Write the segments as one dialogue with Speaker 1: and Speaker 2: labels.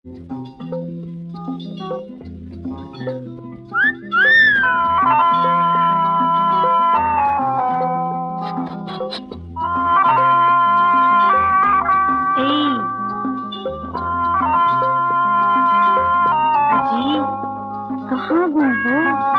Speaker 1: अजी, कहाँ गुम हो?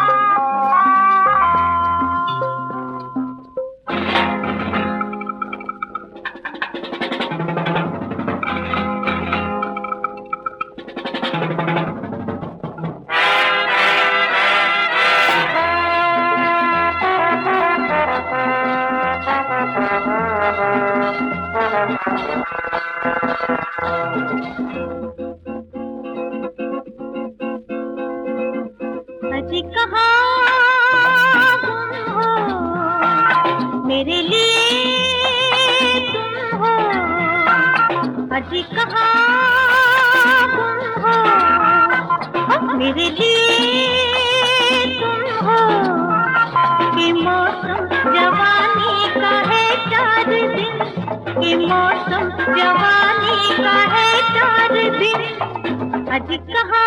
Speaker 1: अजी कहाँ गुम हो? मेरे लिए तुम हो। अजी कहाँ गुम हो? मेरे लिए तुम हो। कि मौसम जवानी का है 4 दिन, कि मौसम जवानी का है 4 दिन। अजी कहाँ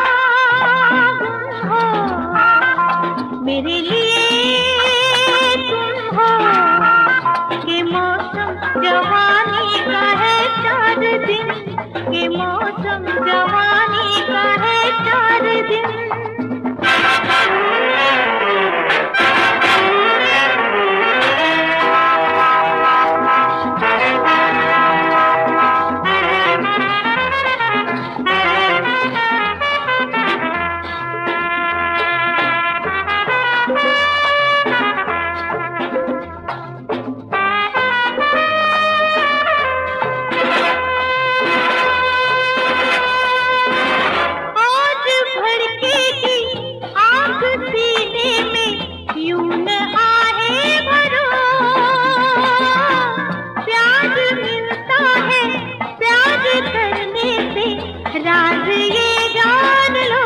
Speaker 1: गुम हो? मेरे लिए तुम हो। कि मौसम जवानी का है 4 दिन, कि मौसम जवानी का है 4 दिन। राज ये जान लो,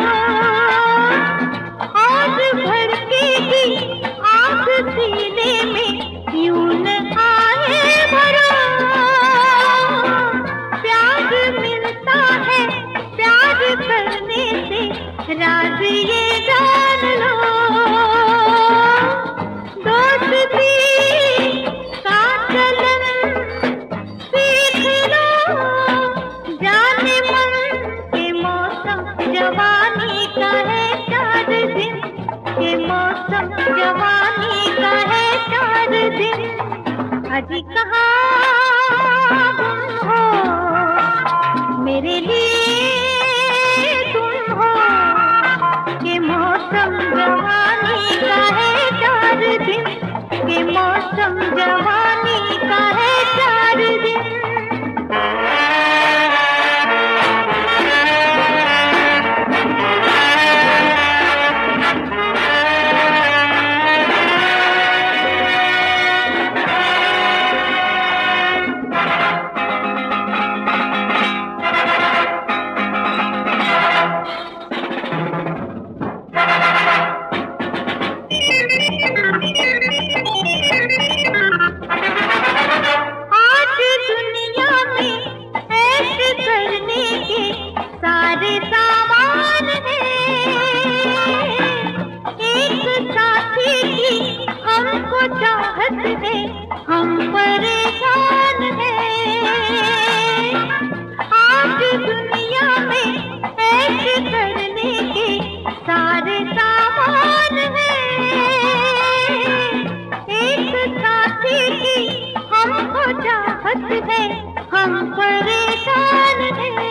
Speaker 1: आज भड़केगी आग सीने में, यूं न आए भरो। प्यार मिलता है प्यार करने से, राज ये जान लो। दोस्ती का चलन सीख लो, जाने मन के मौसम जवानी का है 4 दिन, के मौसम जवानी का है 4 दिन। अजी कहाँ गुम हो? मेरे लिए तुम हो। के मौसम जवानी का है 4 दिन, के मौसम जवानी का है 4 दिन। सारे सामान है, एक साथी की हमको चाहत है, हम परेशान हैं। आज दुनिया में ऐसे करने के सारे सामान हैं, एक साथी की हमको चाहत है, हम परेशान हैं।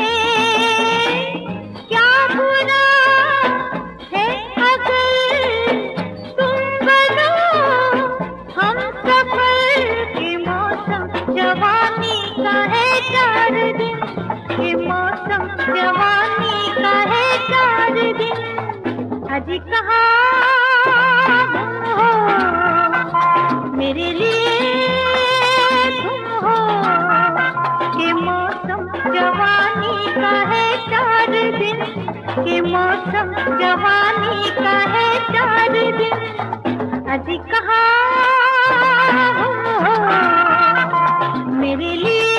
Speaker 1: जवानी का है 4 दिन, ये मौसम जवानी का है 4 दिन। अजी कहाँ गुम हो? मेरे लिए तुम हो। ये मौसम जवानी का है 4 दिन, ये मौसम जवानी का है 4 दिन। अजी कहाँ गुम हो? मेरे लिए